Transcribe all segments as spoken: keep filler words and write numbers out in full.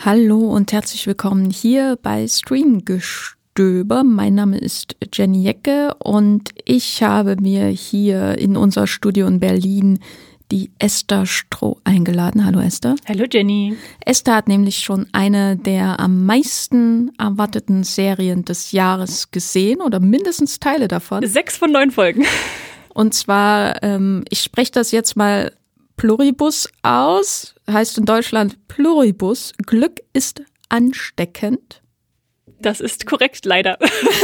Hallo und herzlich willkommen hier bei Streamgestöber. Mein Name ist Jenny Jecke und ich habe mir hier in unser Studio in Berlin die Esther Stroh eingeladen. Hallo Esther. Hallo Jenny. Esther hat nämlich schon eine der am meisten erwarteten Serien des Jahres gesehen oder mindestens Teile davon. Sechs von neun Folgen. Und zwar, ähm, ich spreche das jetzt mal Pluribus aus, heißt in Deutschland Pluribus. Glück ist ansteckend. Das ist korrekt, leider.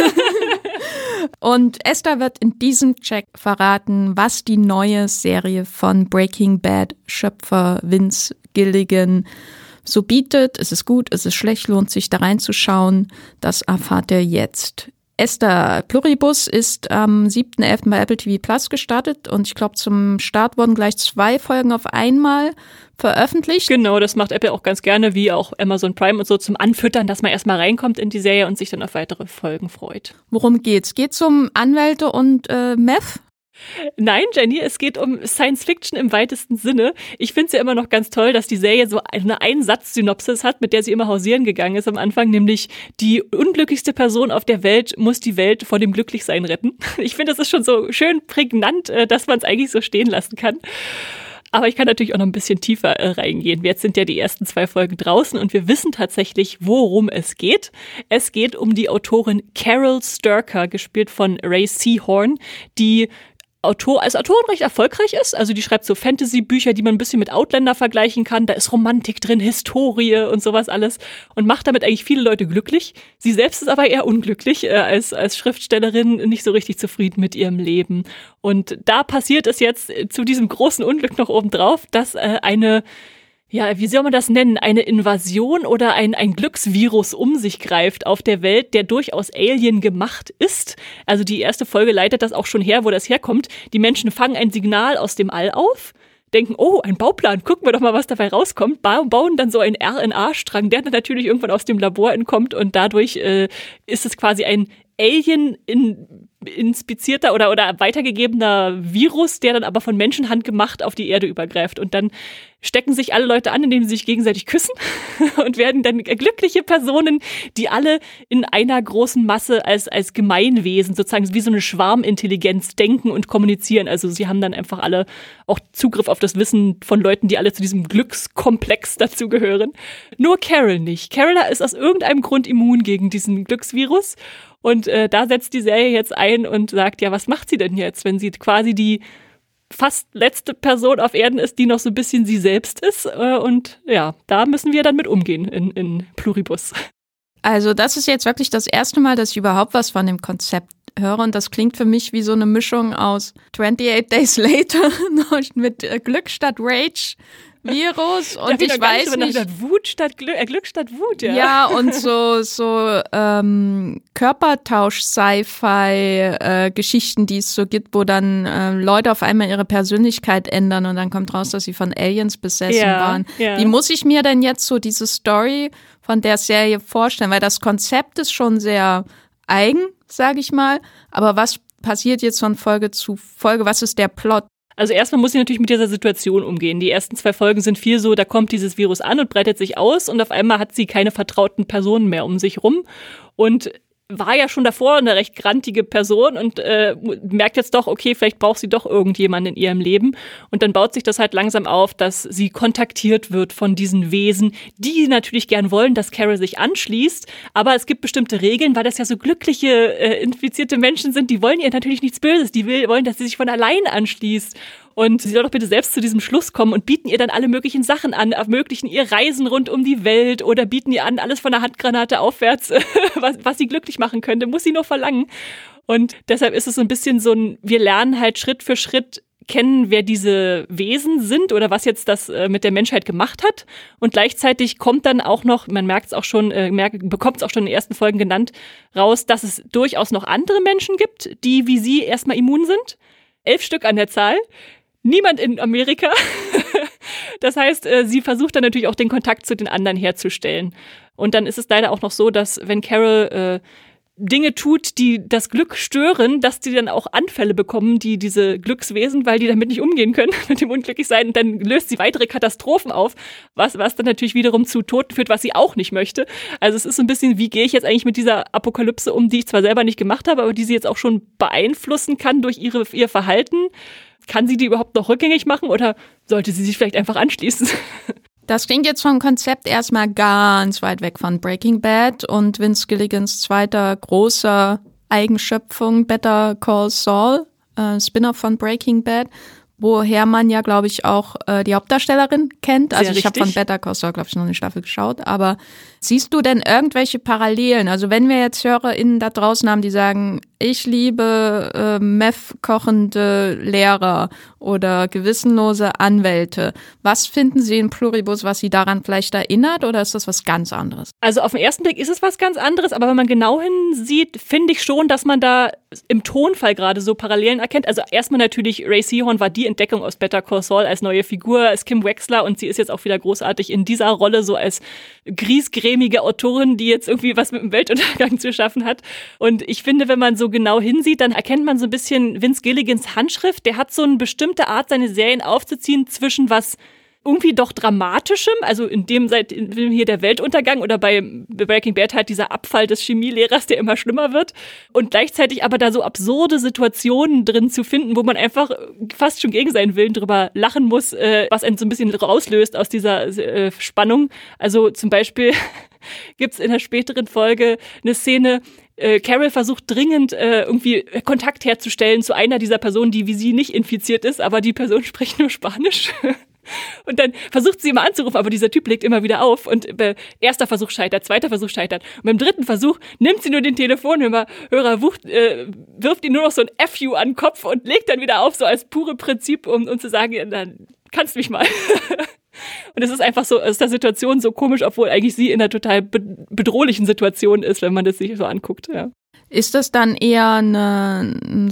Und Esther wird in diesem Check verraten, was die neue Serie von Breaking Bad Schöpfer Vince Gilligan so bietet. Ist es gut, ist es schlecht, lohnt sich da reinzuschauen. Das erfahrt ihr jetzt. Esther, Pluribus ist am siebten elften bei Apple T V Plus gestartet und ich glaube, zum Start wurden gleich zwei Folgen auf einmal veröffentlicht. Genau, das macht Apple auch ganz gerne, wie auch Amazon Prime und so, zum Anfüttern, dass man erstmal reinkommt in die Serie und sich dann auf weitere Folgen freut. Worum geht's? Geht's um Anwälte und äh, Meth? Nein, Jenny, es geht um Science Fiction im weitesten Sinne. Ich finde es ja immer noch ganz toll, dass die Serie so eine Einsatz-Synopsis hat, mit der sie immer hausieren gegangen ist am Anfang, nämlich die unglücklichste Person auf der Welt muss die Welt vor dem Glücklichsein retten. Ich finde, das ist schon so schön prägnant, dass man es eigentlich so stehen lassen kann. Aber ich kann natürlich auch noch ein bisschen tiefer äh, reingehen. Jetzt sind ja die ersten zwei Folgen draußen und wir wissen tatsächlich, worum es geht. Es geht um die Autorin Carol Sturcker, gespielt von Ray Seahorn, die Autor, als Autorin recht erfolgreich ist. Also die schreibt so Fantasy-Bücher, die man ein bisschen mit Outlander vergleichen kann. Da ist Romantik drin, Historie und sowas alles. Und macht damit eigentlich viele Leute glücklich. Sie selbst ist aber eher unglücklich, äh, als, als Schriftstellerin nicht so richtig zufrieden mit ihrem Leben. Und da passiert es jetzt zu diesem großen Unglück noch obendrauf, dass äh, eine Ja, wie soll man das nennen? Eine Invasion oder ein, ein Glücksvirus um sich greift auf der Welt, der durchaus Alien gemacht ist. Also die erste Folge leitet das auch schon her, wo das herkommt. Die Menschen fangen ein Signal aus dem All auf, denken, oh, ein Bauplan, gucken wir doch mal, was dabei rauskommt, ba- bauen dann so einen R N A-Strang, der dann natürlich irgendwann aus dem Labor entkommt und dadurch äh, ist es quasi ein Alien in inspizierter oder, oder weitergegebener Virus, der dann aber von Menschenhand gemacht auf die Erde übergreift. Und dann stecken sich alle Leute an, indem sie sich gegenseitig küssen und werden dann glückliche Personen, die alle in einer großen Masse als, als Gemeinwesen, sozusagen wie so eine Schwarmintelligenz denken und kommunizieren. Also sie haben dann einfach alle auch Zugriff auf das Wissen von Leuten, die alle zu diesem Glückskomplex dazugehören. Nur Carol nicht. Carol ist aus irgendeinem Grund immun gegen diesen Glücksvirus. Und äh, da setzt die Serie jetzt ein und sagt, ja, was macht sie denn jetzt, wenn sie quasi die fast letzte Person auf Erden ist, die noch so ein bisschen sie selbst ist. Äh, und ja, da müssen wir dann mit umgehen in, in Pluribus. Also das ist jetzt wirklich das erste Mal, dass ich überhaupt was von dem Konzept höre. Und das klingt für mich wie so eine Mischung aus twenty-eight Days Later mit äh, Glück statt Rage. Virus und ich weiß nicht, nicht Wut statt Glück, äh, Glück statt Wut, ja. Ja, und so so ähm, Körpertausch-Sci-Fi-Geschichten, äh, die es so gibt, wo dann äh, Leute auf einmal ihre Persönlichkeit ändern und dann kommt raus, dass sie von Aliens besessen ja, waren. Ja. Wie muss ich mir denn jetzt so diese Story von der Serie vorstellen? Weil das Konzept ist schon sehr eigen, sage ich mal. Aber was passiert jetzt von Folge zu Folge? Was ist der Plot? Also erstmal muss sie natürlich mit dieser Situation umgehen. Die ersten zwei Folgen sind viel so, da kommt dieses Virus an und breitet sich aus und auf einmal hat sie keine vertrauten Personen mehr um sich rum und war ja schon davor eine recht grantige Person und äh, merkt jetzt doch, okay, vielleicht braucht sie doch irgendjemanden in ihrem Leben. Und dann baut sich das halt langsam auf, dass sie kontaktiert wird von diesen Wesen, die natürlich gern wollen, dass Carol sich anschließt. Aber es gibt bestimmte Regeln, weil das ja so glückliche, äh, infizierte Menschen sind, die wollen ihr natürlich nichts Böses. Die will, wollen, dass sie sich von allein anschließt. Und sie soll doch bitte selbst zu diesem Schluss kommen und bieten ihr dann alle möglichen Sachen an, ermöglichen ihr Reisen rund um die Welt oder bieten ihr an, alles von der Handgranate aufwärts, was, was sie glücklich machen könnte, muss sie nur verlangen. Und deshalb ist es so ein bisschen so ein, wir lernen halt Schritt für Schritt kennen, wer diese Wesen sind oder was jetzt das äh, mit der Menschheit gemacht hat. Und gleichzeitig kommt dann auch noch, man merkt es auch schon, äh, bekommt es auch schon in den ersten Folgen genannt, raus, dass es durchaus noch andere Menschen gibt, die wie sie erstmal immun sind. Elf Stück an der Zahl. Niemand in Amerika. Das heißt, sie versucht dann natürlich auch den Kontakt zu den anderen herzustellen. Und dann ist es leider auch noch so, dass wenn Carol äh, Dinge tut, die das Glück stören, dass die dann auch Anfälle bekommen, die diese Glückswesen, weil die damit nicht umgehen können, mit dem Unglücklichsein. Und dann löst sie weitere Katastrophen auf, was, was dann natürlich wiederum zu Toten führt, was sie auch nicht möchte. Also es ist so ein bisschen, wie gehe ich jetzt eigentlich mit dieser Apokalypse um, die ich zwar selber nicht gemacht habe, aber die sie jetzt auch schon beeinflussen kann durch ihre, ihr Verhalten. Kann sie die überhaupt noch rückgängig machen oder sollte sie sich vielleicht einfach anschließen? Das klingt jetzt vom Konzept erstmal ganz weit weg von Breaking Bad und Vince Gilligans zweiter großer Eigenschöpfung, Better Call Saul, äh, Spin-off von Breaking Bad, woher man ja, glaube ich, auch äh, die Hauptdarstellerin kennt. Also Sehr ich habe von Better Call Saul, glaube ich, noch eine Staffel geschaut. Aber siehst du denn irgendwelche Parallelen? Also wenn wir jetzt HörerInnen da draußen haben, die sagen, ich liebe äh, Meth-kochende Lehrer oder gewissenlose Anwälte. Was finden Sie in Pluribus, was Sie daran vielleicht erinnert, oder ist das was ganz anderes? Also auf den ersten Blick ist es was ganz anderes, aber wenn man genau hinsieht, finde ich schon, dass man da im Tonfall gerade so Parallelen erkennt. Also erstmal natürlich, Ray Seahorn war die Entdeckung aus Better Call Saul als neue Figur, als Kim Wexler, und sie ist jetzt auch wieder großartig in dieser Rolle, so als griesgrämige Autorin, die jetzt irgendwie was mit dem Weltuntergang zu schaffen hat. Und ich finde, wenn man so genau hinsieht, dann erkennt man so ein bisschen Vince Gilligans Handschrift. Der hat so eine bestimmte Art, seine Serien aufzuziehen zwischen was irgendwie doch Dramatischem, also in dem seit in dem hier der Weltuntergang oder bei Breaking Bad halt dieser Abfall des Chemielehrers, der immer schlimmer wird, und gleichzeitig aber da so absurde Situationen drin zu finden, wo man einfach fast schon gegen seinen Willen drüber lachen muss, äh, was einen so ein bisschen rauslöst aus dieser äh, Spannung. Also zum Beispiel gibt's in der späteren Folge eine Szene, äh, Carol versucht dringend äh, irgendwie Kontakt herzustellen zu einer dieser Personen, die wie sie nicht infiziert ist, aber die Person spricht nur Spanisch. Und dann versucht sie immer anzurufen, aber dieser Typ legt immer wieder auf und äh, erster Versuch scheitert, zweiter Versuch scheitert. Und beim dritten Versuch nimmt sie nur den Telefonhörer, Hörer, wucht, äh, wirft ihn nur noch so ein F U an den Kopf und legt dann wieder auf, so als pure Prinzip, um, um zu sagen, ja, dann kannst mich mal. Und es ist einfach so, aus der Situation so komisch, obwohl eigentlich sie in einer total be- bedrohlichen Situation ist, wenn man das sich so anguckt. Ja. Ist das dann eher eine, ein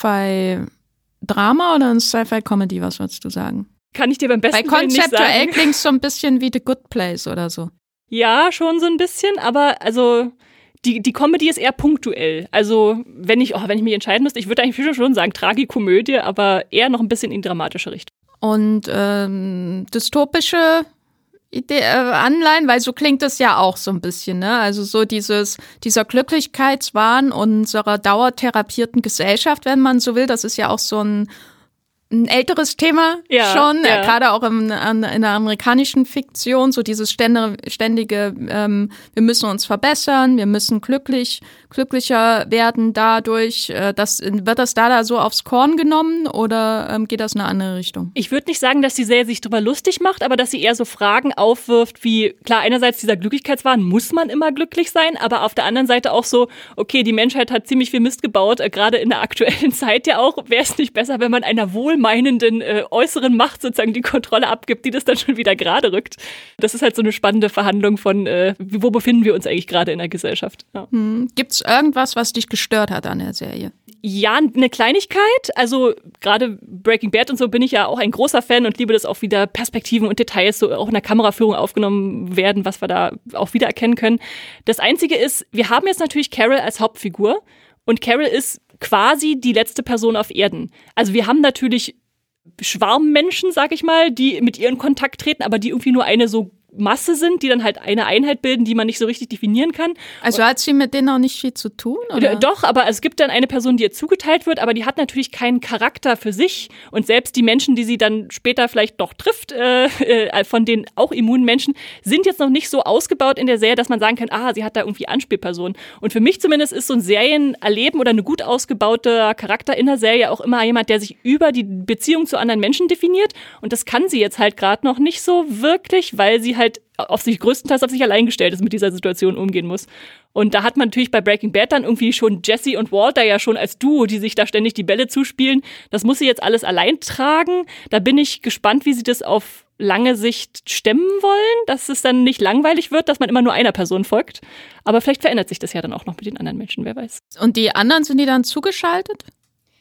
Sci-Fi-Drama oder ein Sci-Fi-Comedy, was würdest du sagen? Kann ich dir beim besten Bei Willen nicht sagen. konzeptuell klingt es so ein bisschen wie The Good Place oder so. Ja, schon so ein bisschen, aber also die, die Comedy ist eher punktuell. Also wenn ich, oh, wenn ich mich entscheiden müsste, ich würde eigentlich schon sagen Tragikomödie, aber eher noch ein bisschen in dramatische Richtung. Und ähm, dystopische Idee, äh, Anleihen, weil so klingt es ja auch so ein bisschen, ne? Also so dieses, dieser Glücklichkeitswahn unserer dauertherapierten Gesellschaft, wenn man so will, das ist ja auch so ein ein älteres Thema ja, schon, ja. äh, gerade auch im, an, in der amerikanischen Fiktion, so dieses ständige, ständige ähm, wir müssen uns verbessern, wir müssen glücklich, glücklicher werden dadurch. Äh, das, wird das da, da so aufs Korn genommen oder ähm, geht das in eine andere Richtung? Ich würde nicht sagen, dass die Serie sich drüber lustig macht, aber dass sie eher so Fragen aufwirft wie, klar, einerseits dieser Glücklichkeitswahn, muss man immer glücklich sein, aber auf der anderen Seite auch so, okay, die Menschheit hat ziemlich viel Mist gebaut, äh, gerade in der aktuellen Zeit ja auch, wäre es nicht besser, wenn man einer wohl meinenden äh, äußeren Macht sozusagen die Kontrolle abgibt, die das dann schon wieder gerade rückt. Das ist halt so eine spannende Verhandlung von, äh, wo befinden wir uns eigentlich gerade in der Gesellschaft. Ja. Hm. Gibt es irgendwas, was dich gestört hat an der Serie? Ja, eine Kleinigkeit. Also gerade Breaking Bad und so bin ich ja auch ein großer Fan und liebe das auch wieder, Perspektiven und Details so auch in der Kameraführung aufgenommen werden, was wir da auch wieder erkennen können. Das Einzige ist, wir haben jetzt natürlich Carol als Hauptfigur und Carol ist quasi die letzte Person auf Erden. Also wir haben natürlich Schwarmmenschen, sag ich mal, die mit ihr in Kontakt treten, aber die irgendwie nur eine so Masse sind, die dann halt eine Einheit bilden, die man nicht so richtig definieren kann. Also hat sie mit denen auch nicht viel zu tun, oder? Doch, aber es gibt dann eine Person, die ihr zugeteilt wird, aber die hat natürlich keinen Charakter für sich. Und selbst die Menschen, die sie dann später vielleicht doch trifft, äh, äh, von den auch immunen Menschen, sind jetzt noch nicht so ausgebaut in der Serie, dass man sagen kann, ah, sie hat da irgendwie Anspielpersonen. Und für mich zumindest ist so ein Serienerleben oder eine gut ausgebaute Charakter in der Serie auch immer jemand, der sich über die Beziehung zu anderen Menschen definiert. Und das kann sie jetzt halt gerade noch nicht so wirklich, weil sie halt auf sich größtenteils auf sich allein gestellt ist, mit dieser Situation umgehen muss. Und da hat man natürlich bei Breaking Bad dann irgendwie schon Jesse und Walter ja schon als Duo, die sich da ständig die Bälle zuspielen. Das muss sie jetzt alles allein tragen. Da bin ich gespannt, wie sie das auf lange Sicht stemmen wollen, dass es dann nicht langweilig wird, dass man immer nur einer Person folgt. Aber vielleicht verändert sich das ja dann auch noch mit den anderen Menschen, wer weiß. Und die anderen, sind die dann zugeschaltet?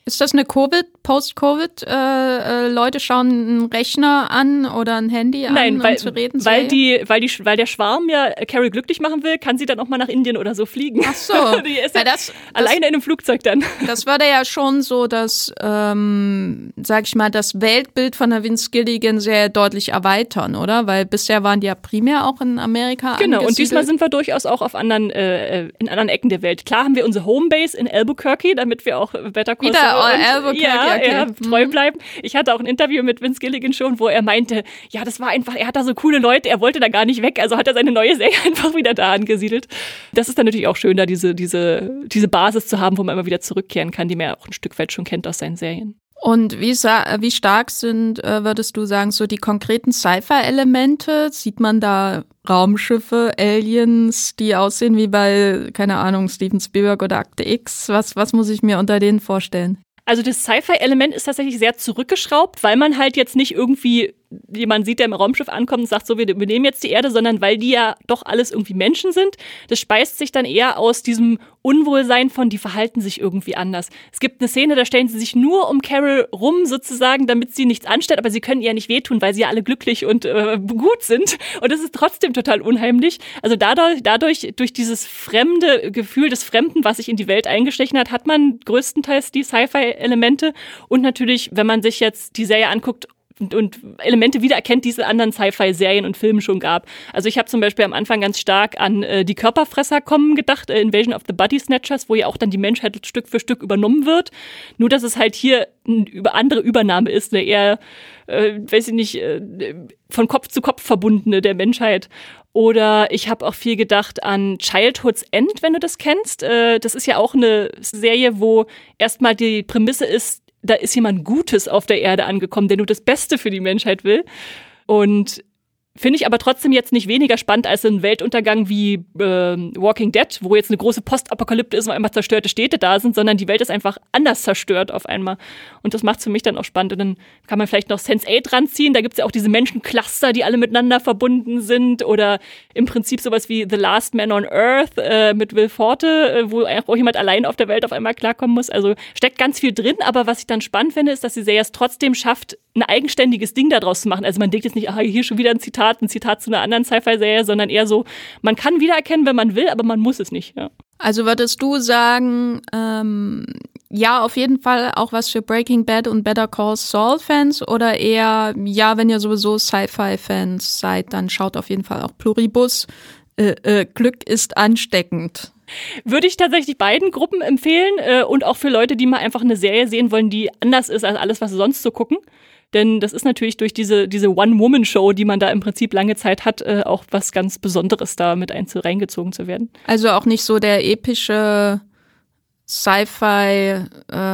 Ist das eine Covid, Post-Covid? Äh, äh, Leute schauen einen Rechner an oder ein Handy an, Nein, weil, um zu reden? weil, die, weil, die, weil der Schwarm ja Carrie glücklich machen will, kann sie dann auch mal nach Indien oder so fliegen. Ach so. Die ist ja, ja das, alleine das, in einem Flugzeug dann. Das würde ja schon so das, ähm, sag ich mal, das Weltbild von der Vince Gilligan sehr deutlich erweitern, oder? Weil bisher waren die ja primär auch in Amerika Genau, angesiedelt. Und diesmal sind wir durchaus auch auf anderen, äh, in anderen Ecken der Welt. Klar haben wir unsere Homebase in Albuquerque, damit wir auch Better Call Wieder Saul und, Albuquerque, ja, okay. ja, treu bleiben. Ich hatte auch ein Interview mit Vince Gilligan schon, wo er meinte, ja, das war einfach, er hat da so coole Leute, er wollte da gar nicht weg, also hat er seine neue Serie einfach wieder da angesiedelt. Das ist dann natürlich auch schön, da diese, diese, diese Basis zu haben, wo man immer wieder zurückkehren kann, die man ja auch ein Stück weit schon kennt aus seinen Serien. Und wie, wie stark sind, äh, würdest du sagen, so die konkreten Sci-Fi-Elemente? Sieht man da Raumschiffe, Aliens, die aussehen wie bei, keine Ahnung, Steven Spielberg oder Akte X? Was, was muss ich mir unter denen vorstellen? Also das Sci-Fi-Element ist tatsächlich sehr zurückgeschraubt, weil man halt jetzt nicht irgendwie jemand sieht, der im Raumschiff ankommt und sagt, so, wir übernehmen jetzt die Erde, sondern weil die ja doch alles irgendwie Menschen sind. Das speist sich dann eher aus diesem Unwohlsein von, die verhalten sich irgendwie anders. Es gibt eine Szene, da stellen sie sich nur um Carol rum sozusagen, damit sie nichts anstellt, aber sie können ihr nicht wehtun, weil sie ja alle glücklich und äh, gut sind. Und das ist trotzdem total unheimlich. Also dadurch, dadurch, durch dieses fremde Gefühl des Fremden, was sich in die Welt eingeschlichen hat, hat man größtenteils die Sci-Fi-Elemente. Und natürlich, wenn man sich jetzt die Serie anguckt, Und, und Elemente wiedererkennt, die es in anderen Sci-Fi-Serien und Filmen schon gab. Also ich habe zum Beispiel am Anfang ganz stark an äh, die Körperfresser kommen gedacht, äh, Invasion of the Body Snatchers, wo ja auch dann die Menschheit Stück für Stück übernommen wird. Nur, dass es halt hier eine über andere Übernahme ist, eine eher, äh, weiß ich nicht, äh, von Kopf zu Kopf verbundene der Menschheit. Oder ich habe auch viel gedacht an Childhood's End, wenn du das kennst. Äh, das ist ja auch eine Serie, wo erstmal die Prämisse ist, da ist jemand Gutes auf der Erde angekommen, der nur das Beste für die Menschheit will. Und finde ich aber trotzdem jetzt nicht weniger spannend als ein Weltuntergang wie äh, Walking Dead, wo jetzt eine große Postapokalypse ist und einfach zerstörte Städte da sind, sondern die Welt ist einfach anders zerstört auf einmal. Und das macht es für mich dann auch spannend. Und dann kann man vielleicht noch Sense eight ranziehen. Da gibt es ja auch diese Menschencluster, die alle miteinander verbunden sind. Oder im Prinzip sowas wie The Last Man on Earth äh, mit Will Forte, äh, wo auch jemand allein auf der Welt auf einmal klarkommen muss. Also steckt ganz viel drin. Aber was ich dann spannend finde, ist, dass die Serie es trotzdem schafft, ein eigenständiges Ding daraus zu machen. Also man denkt jetzt nicht, ah, hier schon wieder ein Zitat, ein Zitat zu einer anderen Sci-Fi-Serie, sondern eher so, man kann wiedererkennen, wenn man will, aber man muss es nicht. Ja. Also würdest du sagen, ähm, ja, auf jeden Fall auch was für Breaking Bad und Better Call Saul-Fans oder eher, ja, wenn ihr sowieso Sci-Fi-Fans seid, dann schaut auf jeden Fall auch Pluribus. Äh, äh, Glück ist ansteckend. Würde ich tatsächlich beiden Gruppen empfehlen äh, und auch für Leute, die mal einfach eine Serie sehen wollen, die anders ist als alles, was sie sonst so gucken. Denn das ist natürlich durch diese, diese One-Woman-Show, die man da im Prinzip lange Zeit hat, äh, auch was ganz Besonderes, da mit einzu- reingezogen zu werden. Also auch nicht so der epische Sci-Fi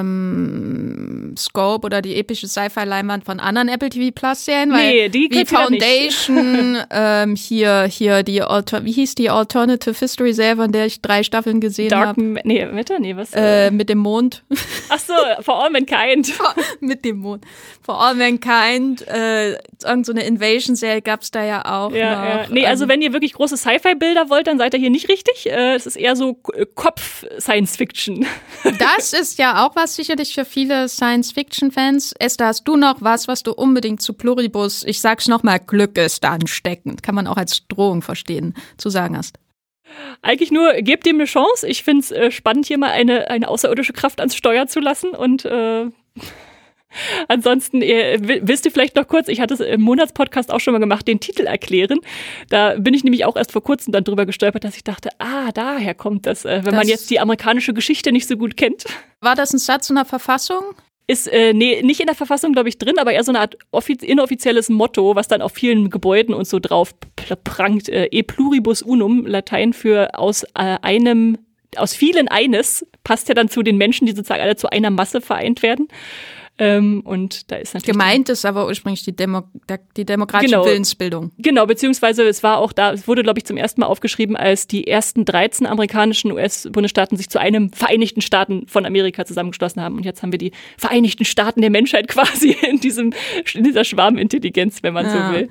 ähm, Scope oder die epische Sci-Fi-Leinwand von anderen Apple T V Plus Serien, weil nee, die wie Foundation, ähm, hier hier die Alter, wie hieß die Alternative History Serie, von der ich drei Staffeln gesehen habe? Nee, warte, nee, was? Äh, mit dem Mond. Ach so, For All Mankind. Mit dem Mond. For All Mankind, äh, irgend so eine Invasion-Serie gab's da ja auch ja, noch. Ja. Nee, also wenn ihr wirklich große Sci-Fi-Bilder wollt, dann seid ihr hier nicht richtig. Äh, es ist eher so Kopf-Science-Fiction. Das ist ja auch was sicherlich für viele Science-Fiction-Fans. Esther, hast du noch was, was du unbedingt zu Pluribus, ich sag's nochmal, Glück ist ansteckend, kann man auch als Drohung verstehen, zu sagen hast? Eigentlich nur, gebt dem eine Chance. Ich find's äh, spannend, hier mal eine, eine außerirdische Kraft ans Steuer zu lassen und äh, ansonsten, äh, willst du vielleicht noch kurz, ich hatte es im Monatspodcast auch schon mal gemacht, den Titel erklären. Da bin ich nämlich auch erst vor kurzem dann drüber gestolpert, dass ich dachte, ah, daher kommt das, äh, wenn das man jetzt die amerikanische Geschichte nicht so gut kennt. War das ein Satz in der Verfassung? Ist, äh, nee, nicht in der Verfassung, glaube ich, drin, aber eher so eine Art offiz- inoffizielles Motto, was dann auf vielen Gebäuden und so drauf prangt. Äh, e pluribus unum, Latein für aus äh, einem, aus vielen eines, passt ja dann zu den Menschen, die sozusagen alle zu einer Masse vereint werden. Ähm, und da ist natürlich gemeint ist aber ursprünglich die, Demo- die demokratische genau, Willensbildung. Genau, beziehungsweise es war auch da, es wurde, glaube ich, zum ersten Mal aufgeschrieben, als die ersten dreizehn amerikanischen U S-Bundesstaaten sich zu einem Vereinigten Staaten von Amerika zusammengeschlossen haben. Und jetzt haben wir die Vereinigten Staaten der Menschheit quasi in diesem in dieser Schwarmintelligenz, wenn man ja. so will.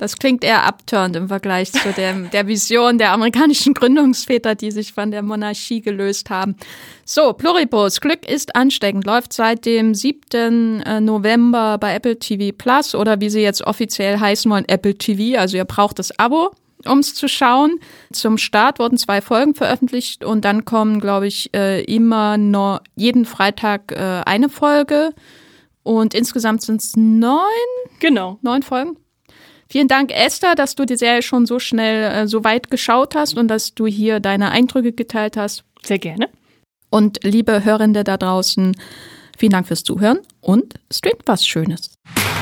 Das klingt eher abturnt im Vergleich zu dem, der Vision der amerikanischen Gründungsväter, die sich von der Monarchie gelöst haben. So, Pluribus, Glück ist ansteckend, läuft seit dem siebten November bei Apple T V Plus oder wie sie jetzt offiziell heißen wollen, Apple T V. Also ihr braucht das Abo, um es zu schauen. Zum Start wurden zwei Folgen veröffentlicht und dann kommen, glaube ich, immer noch jeden Freitag eine Folge. Und insgesamt sind es neun, genau. neun Folgen. Vielen Dank, Esther, dass du die Serie schon so schnell, äh, so weit geschaut hast und dass du hier deine Eindrücke geteilt hast. Sehr gerne. Und liebe Hörende da draußen, vielen Dank fürs Zuhören und streamt was Schönes.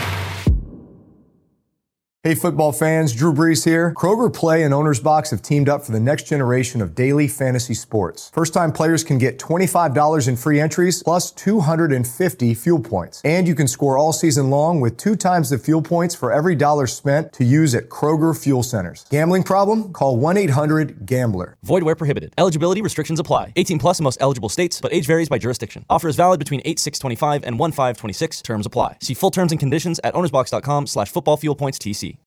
Hey football fans, Drew Brees here. Kroger Play and Owner's Box have teamed up for the next generation of daily fantasy sports. First-time players can get twenty-five dollars in free entries plus two hundred fifty fuel points. And you can score all season long with two times the fuel points for every dollar spent to use at Kroger Fuel Centers. Gambling problem? Call one eight hundred gambler. Void where prohibited. Eligibility restrictions apply. eighteen plus in most eligible states, but age varies by jurisdiction. Offer is valid between eight six twenty-five and one five twenty-six. Terms apply. See full terms and conditions at ownersbox.com slash football fuel points TC.